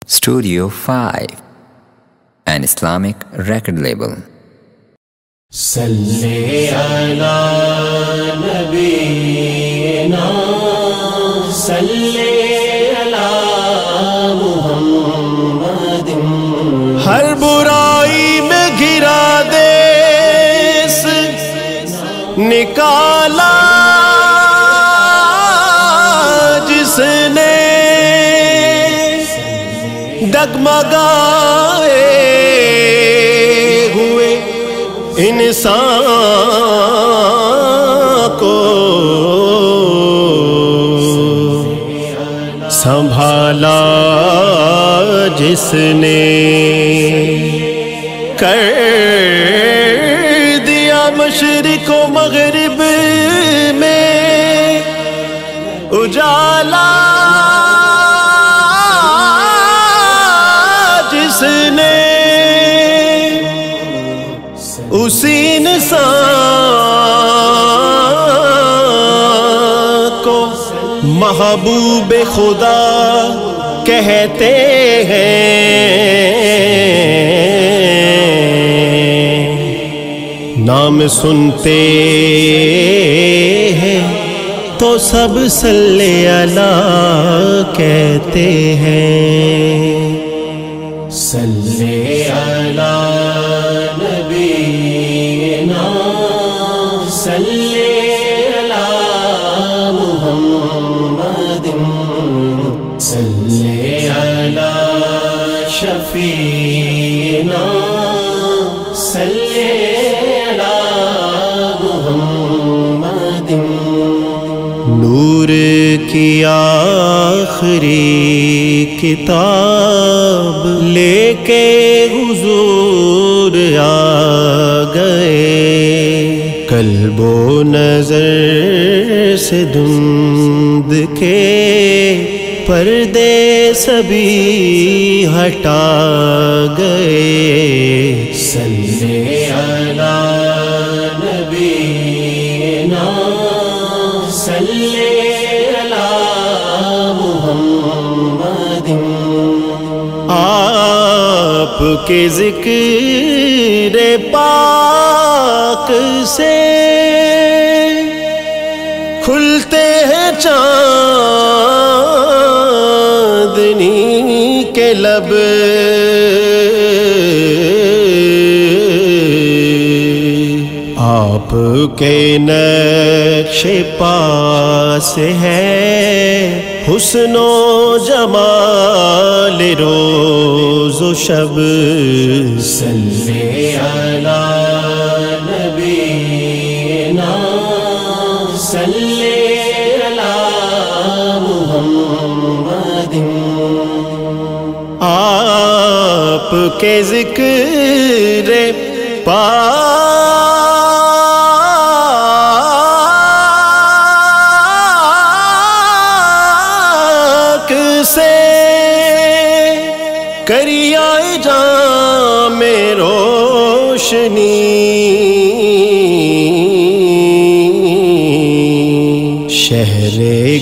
Studio 5, an Islamic record label. Salli ala nabiyina, salli ala Muhammadin. ہر برائی میں گرا دیس نکالا جس نے ڈگمگائے ہوئے انسان کو سنبھالا جس نے کر دیا مشرق و مغرب میں اجالا جس نے اسی انسان کو محبوب خدا کہتے ہیں، نام سنتے ہیں تو سب صلی اللہ کہتے ہیں۔ صلی علی نبینا، صلی علی محمد، صلی علی شفیعنا، صلی علی محمد۔ نور کی آخری کتاب لے کے حضور آ گئے، قلب و نظر سے دھند کے پردے سبھی ہٹا گئے۔ صلی علی نبینا، صلی علی محمد۔ آپ کے ذکر پاک سے کھلتے ہیں چاندنی کے لب، آپ کے نقش پاس ہے حسن و جمال روز و شب۔ صلی علی نبینا، صلی علی محمد۔ آپ کے ذکر پاک سے کریائے جام روشنی، شہر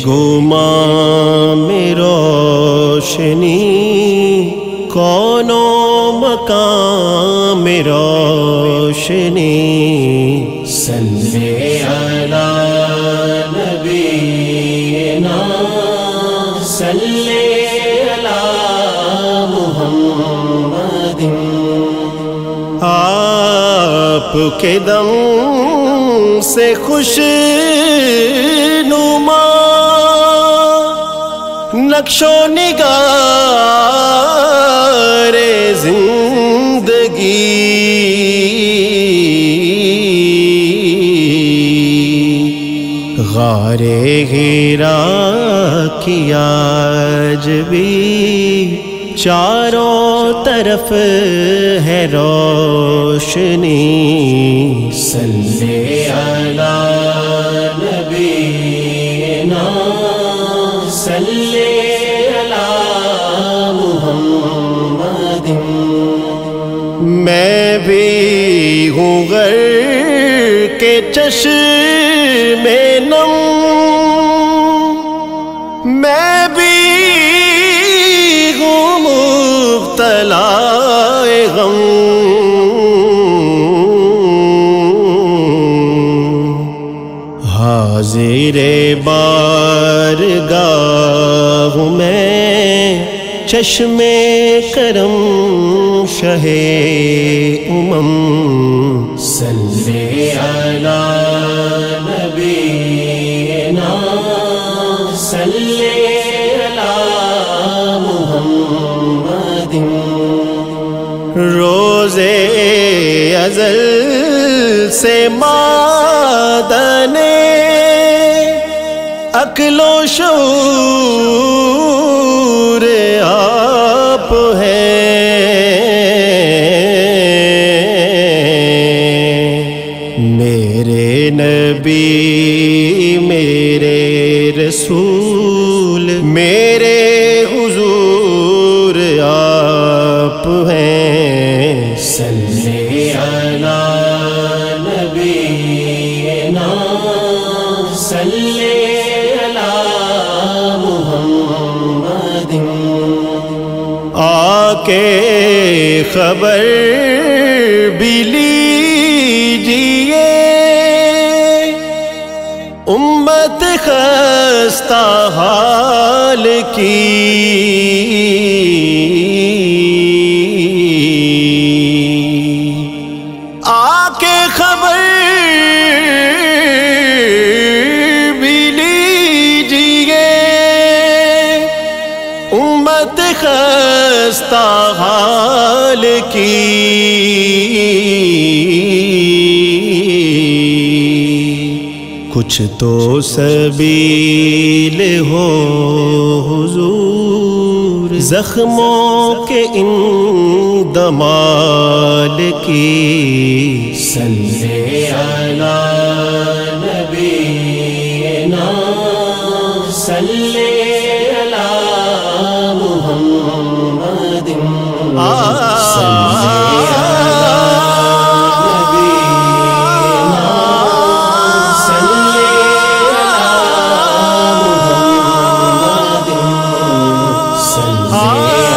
گمان میں روشنی، کون و مقام میں روشنی۔ صلی علی نبینا، صلی علی محمد۔ آپ کے دم سے خوش نما نقش و نگار زندگی، غار ہیرا کی آج بھی چاروں طرف ہے روشنی۔ صلی علی نبینا، صلی علی محمد۔ میں بھی ہوں غرق کے چشم نم، میں بھی ہوں مبتلا غم حاضر بارگاہ میں چشم کرم شہ امم صلی علی نبینا صلی علی محمد روز ازل سے مادنے عقل و شعور آپ ہیں میرے نبی میرے رسول میرے حضور آپ ہیں صلی علی نبینا صلی آکے خبر بھی لیجیے امت خستہ حال کی آکے خبر امت خستہ حال کی کچھ تو سبیل ہو حضور زخموں کے ان دمال کی صلی علی نبینا صلی محمد صلی